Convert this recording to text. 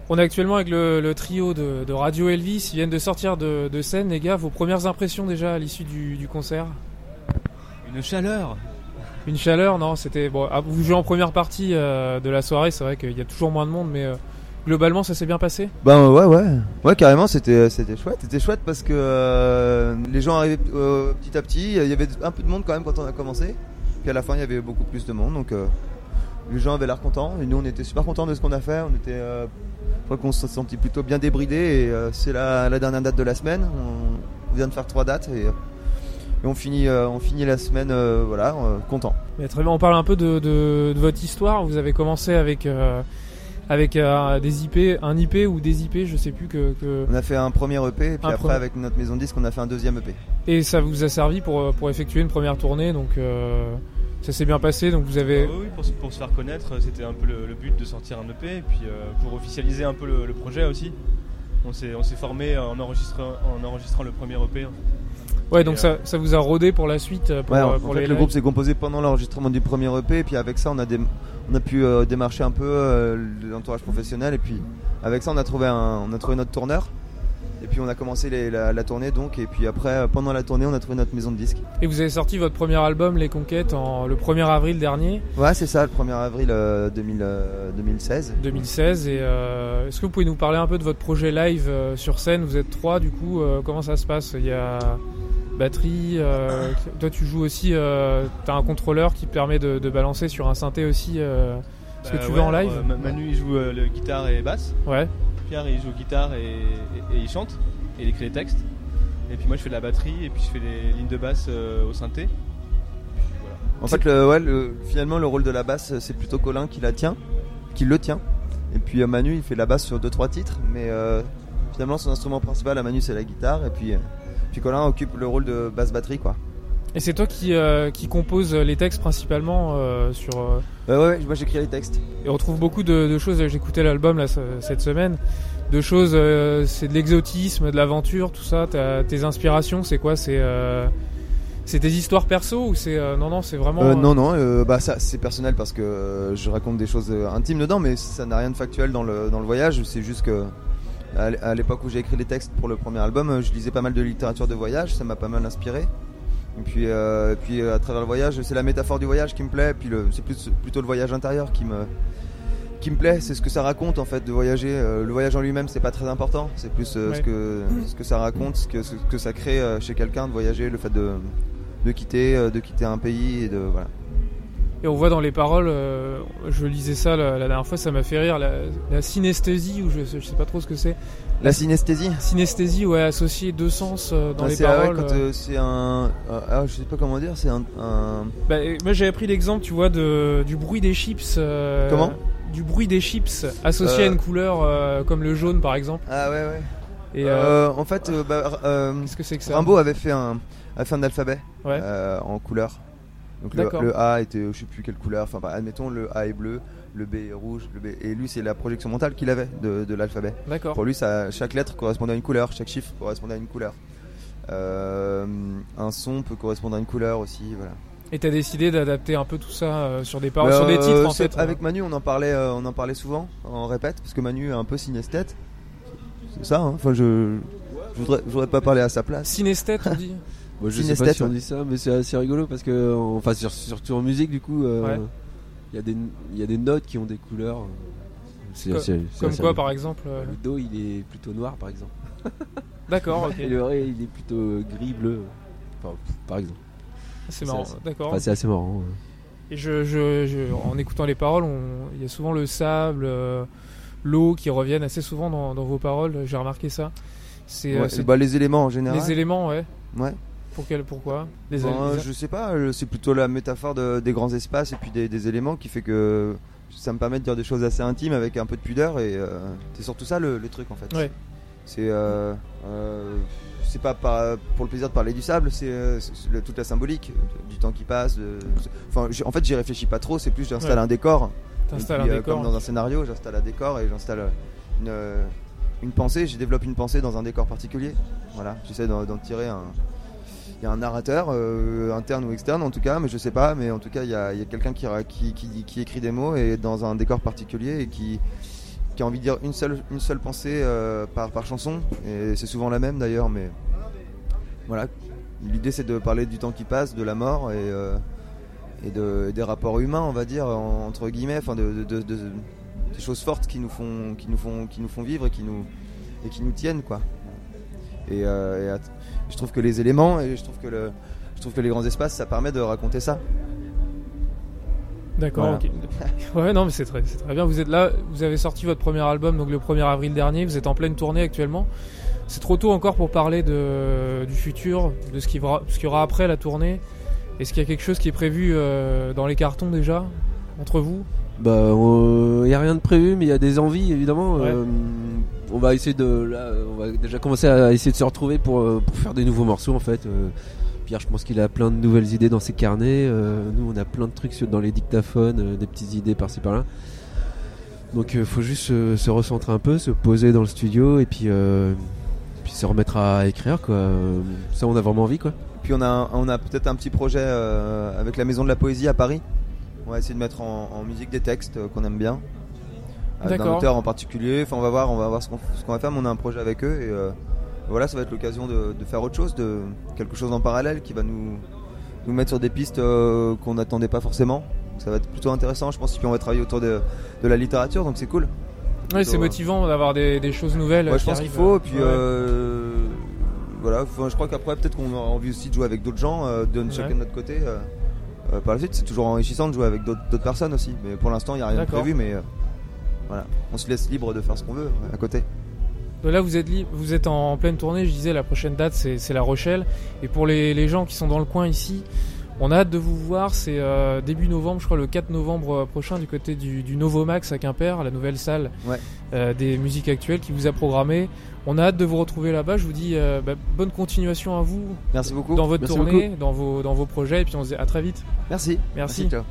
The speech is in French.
On est actuellement avec le trio de Radio Elvis. Ils viennent de sortir de scène, les gars. Vos premières impressions déjà à l'issue du concert? Une chaleur. Une chaleur, non, c'était... Bon, vous jouez en première partie de la soirée, c'est vrai qu'il y a toujours moins de monde, mais globalement, ça s'est bien passé? Ben ouais, carrément, c'était chouette. C'était chouette parce que les gens arrivaient petit à petit. Il y avait un peu de monde quand même quand on a commencé. Puis à la fin, il y avait beaucoup plus de monde, donc les gens avaient l'air contents. Et nous, on était super contents de ce qu'on a fait. Je crois qu'on se sentit plutôt bien débridés. Et c'est la dernière date de la semaine. On vient de faire 3 dates et on finit la semaine content. Mais très bien, on parle un peu de votre histoire. Vous avez commencé avec des IP, un IP ou des IP, je sais plus que... On a fait un premier EP et puis après avec notre maison de disque on a fait un deuxième EP. Et ça vous a servi pour effectuer une première tournée, donc ça s'est bien passé, donc vous avez... Oui, pour se faire connaître, c'était un peu le but de sortir un EP et puis pour officialiser un peu le projet aussi. On s'est formé en enregistrant le premier EP. Ouais, donc ça vous a rodé pour la suite pour le groupe s'est composé pendant l'enregistrement du premier EP et puis avec ça on a pu démarcher un peu l'entourage professionnel et puis avec ça on a trouvé notre tourneur et puis on a commencé la tournée donc et puis après pendant la tournée on a trouvé notre maison de disques. Et vous avez sorti votre premier album Les Conquêtes le 1er avril dernier? Ouais, c'est ça, le 1er avril 2016. 2016 et est-ce que vous pouvez nous parler un peu de votre projet live sur scène? Vous êtes 3 du coup, comment ça se passe? Il y a batterie, toi tu joues aussi, t'as un contrôleur qui te permet de balancer sur un synthé aussi ce que tu veux en live. Manu il joue le guitare et basse. Ouais. Pierre il joue guitare et il chante et il écrit les textes. Et puis moi je fais de la batterie et puis je fais les lignes de basse au synthé. Voilà. En fait finalement le rôle de la basse c'est plutôt Colin qui le tient. Et puis Manu il fait la basse sur 2-3 titres mais finalement son instrument principal à Manu c'est la guitare et puis Colin occupe le rôle de basse batterie quoi. Et c'est toi qui compose les textes principalement sur... Ouais, moi j'écris les textes. Et on trouve beaucoup de choses, j'écoutais l'album là, cette semaine, de choses, c'est de l'exotisme, de l'aventure, tout ça. Tes inspirations, c'est quoi? C'est tes histoires perso ou c'est... Non, c'est vraiment... Non, ça, c'est personnel parce que je raconte des choses intimes dedans, mais ça n'a rien de factuel dans le voyage. C'est juste que à l'époque où j'ai écrit les textes pour le premier album, je lisais pas mal de littérature de voyage, ça m'a pas mal inspiré. Et puis à travers le voyage, c'est la métaphore du voyage qui me plaît, puis c'est plutôt le voyage intérieur qui me plaît, c'est ce que ça raconte en fait de voyager. Le voyage en lui-même c'est pas très important, c'est plus ce que ça raconte, ce que ça crée chez quelqu'un de voyager, le fait de quitter un pays et de voilà. Et on voit dans les paroles, je lisais ça la dernière fois, ça m'a fait rire, la synesthésie, ou je sais pas trop ce que c'est. La synesthésie. Synesthésie, ouais, associer 2 sens dans les paroles. C'est un... je sais pas comment dire, c'est un... moi j'avais pris l'exemple, tu vois, du bruit des chips. Comment? Du bruit des chips associé à une couleur comme le jaune par exemple. Ah ouais. Et en fait, qu'est-ce que c'est que ça? Rimbaud avait fait un alphabet en couleur. Donc le A était je sais plus quelle couleur, enfin admettons le A est bleu, le B est rouge, le B, et lui c'est la projection mentale qu'il avait de l'alphabet. D'accord. Pour lui chaque lettre correspondait à une couleur, chaque chiffre correspondait à une couleur. Un son peut correspondre à une couleur aussi, voilà. Et t'as décidé d'adapter un peu tout ça sur des paroles, sur des titres en fait. Avec Manu on en parlait souvent, on répète, parce que Manu est un peu synesthète. C'est ça, hein. Enfin je voudrais pas parler à sa place. Synesthète on dit. Moi, je sais pas si on dit ça, mais c'est assez rigolo parce que, surtout en musique, du coup, il y a des notes qui ont des couleurs. Comme quoi, par exemple Le do, il est plutôt noir, par exemple. D'accord, ok. Et le ré, il est plutôt gris-bleu, par exemple. C'est marrant, d'accord. C'est assez marrant. Et en écoutant les paroles, il y a souvent le sable, l'eau qui reviennent assez souvent dans vos paroles. J'ai remarqué ça. C'est les éléments en général. Les éléments, ouais. Ouais. Pourquoi je sais pas, c'est plutôt la métaphore des grands espaces et puis des éléments qui fait que ça me permet de dire des choses assez intimes avec un peu de pudeur et c'est surtout ça le truc en fait. Ouais. C'est pas pour le plaisir de parler du sable, c'est toute la symbolique du temps qui passe. En fait j'y réfléchis pas trop, c'est plus j'installe un décor. T'installes un décor. Comme dans un scénario, j'installe un décor et j'installe une pensée, je développe une pensée dans un décor particulier. Voilà, j'essaie d'en tirer il y a un narrateur interne ou externe en tout cas, mais je sais pas, mais en tout cas il y a quelqu'un qui écrit des mots et dans un décor particulier et qui qui a envie de dire une seule pensée par chanson, et c'est souvent la même d'ailleurs, mais voilà. L'idée c'est de parler du temps qui passe, de la mort et des rapports humains, on va dire, entre guillemets, enfin des choses fortes qui nous font vivre et qui nous tiennent, quoi. Et je trouve que les éléments et je trouve que les grands espaces, ça permet de raconter ça. D'accord, Voilà. ok. Ouais, non, mais c'est très bien. Vous êtes là, vous avez sorti votre premier album donc le 1er avril dernier, vous êtes en pleine tournée actuellement. C'est trop tôt encore pour parler du futur, de ce qu'il y aura après la tournée. Est-ce qu'il y a quelque chose qui est prévu dans les cartons déjà, entre vous ? Bah, y a rien de prévu, mais il y a des envies évidemment. Ouais. On va essayer on va déjà commencer à essayer de se retrouver pour faire des nouveaux morceaux en fait. Pierre, je pense qu'il a plein de nouvelles idées dans ses carnets. Nous, on a plein de trucs dans les dictaphones, des petites idées par-ci par-là. Donc, faut juste se recentrer un peu, se poser dans le studio et puis se remettre à écrire, quoi. Ça, on a vraiment envie, quoi. Puis on a peut-être un petit projet avec la Maison de la Poésie à Paris. On va essayer de mettre en musique des textes qu'on aime bien, d'un D'accord. auteur en particulier. Enfin, on va voir ce qu'on va faire, mais on a un projet avec eux et voilà, ça va être l'occasion de faire autre chose, de quelque chose en parallèle qui va nous mettre sur des pistes qu'on n'attendait pas forcément. Ça va être plutôt intéressant, je pense. Puis on va travailler autour de la littérature, donc c'est cool. Oui, c'est motivant d'avoir des choses nouvelles. Ouais, qui je pense arrivent. qu'il faut. Et puis Ouais. voilà, je crois qu'après peut-être qu'on aura envie aussi de jouer avec d'autres gens, chacun de notre côté. Par la suite, c'est toujours enrichissant de jouer avec d'autres personnes aussi. Mais pour l'instant, il n'y a rien de D'accord. prévu. Mais voilà, on se laisse libre de faire ce qu'on veut à côté. Donc là, vous êtes en pleine tournée. Je disais, la prochaine date, c'est La Rochelle. Et pour les gens qui sont dans le coin ici, on a hâte de vous voir. C'est début novembre, je crois, le 4 novembre prochain, du côté du Novomax à Quimper, la nouvelle salle des musiques actuelles qui vous a programmé. On a hâte de vous retrouver là-bas. Je vous dis bonne continuation à vous. Merci beaucoup. Dans votre Merci tournée, dans vos projets. Et puis on se dit à très vite. Merci. Merci. Ciao.